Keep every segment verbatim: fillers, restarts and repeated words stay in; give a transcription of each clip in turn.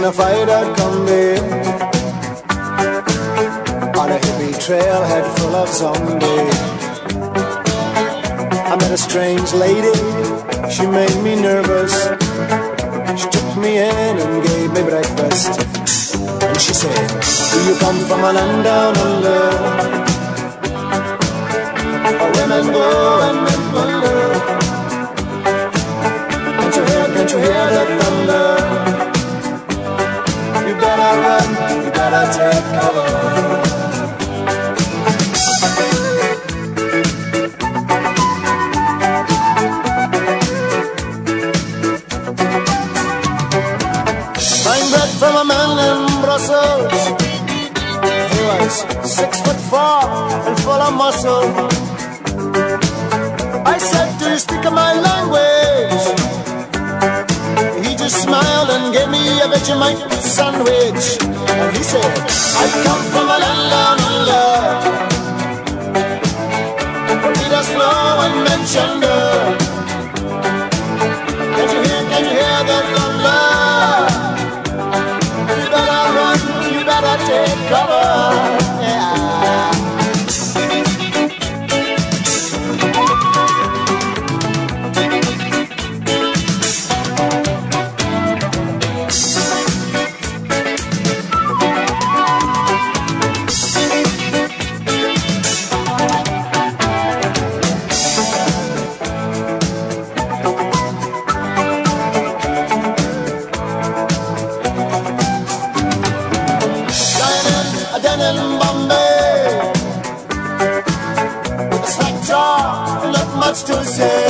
a fight out combi on a hippie trailhead full of zombies. I met a strange lady, she made me nervous. She took me in and gave me breakfast. And she said, do you come from a land down under, where women go and men wonder? Can't you hear, can't you hear the thunder? You better run, you better take cover. From a man in Brussels, he was six foot four and full of muscle. I said, do you speak my language? He just smiled and gave me a Vegemite sandwich. And he said, I come from a land down under, where Peter's flow and Menchender. Can't you hear, can't you hear the thunder? Take cover, yeah. To say,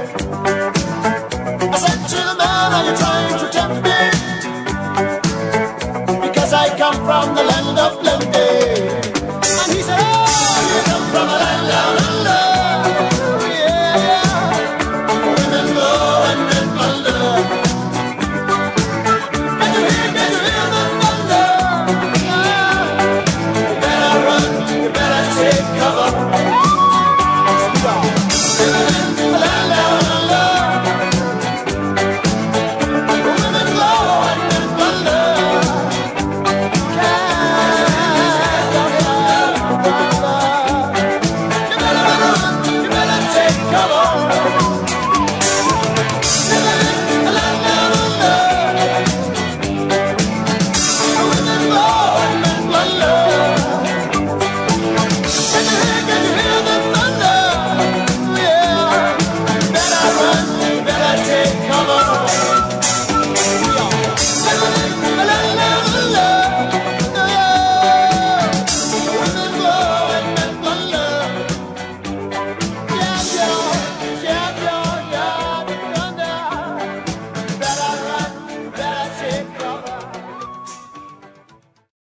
I said to the man, are you trying to tempt me? Because I come from the land of plenty.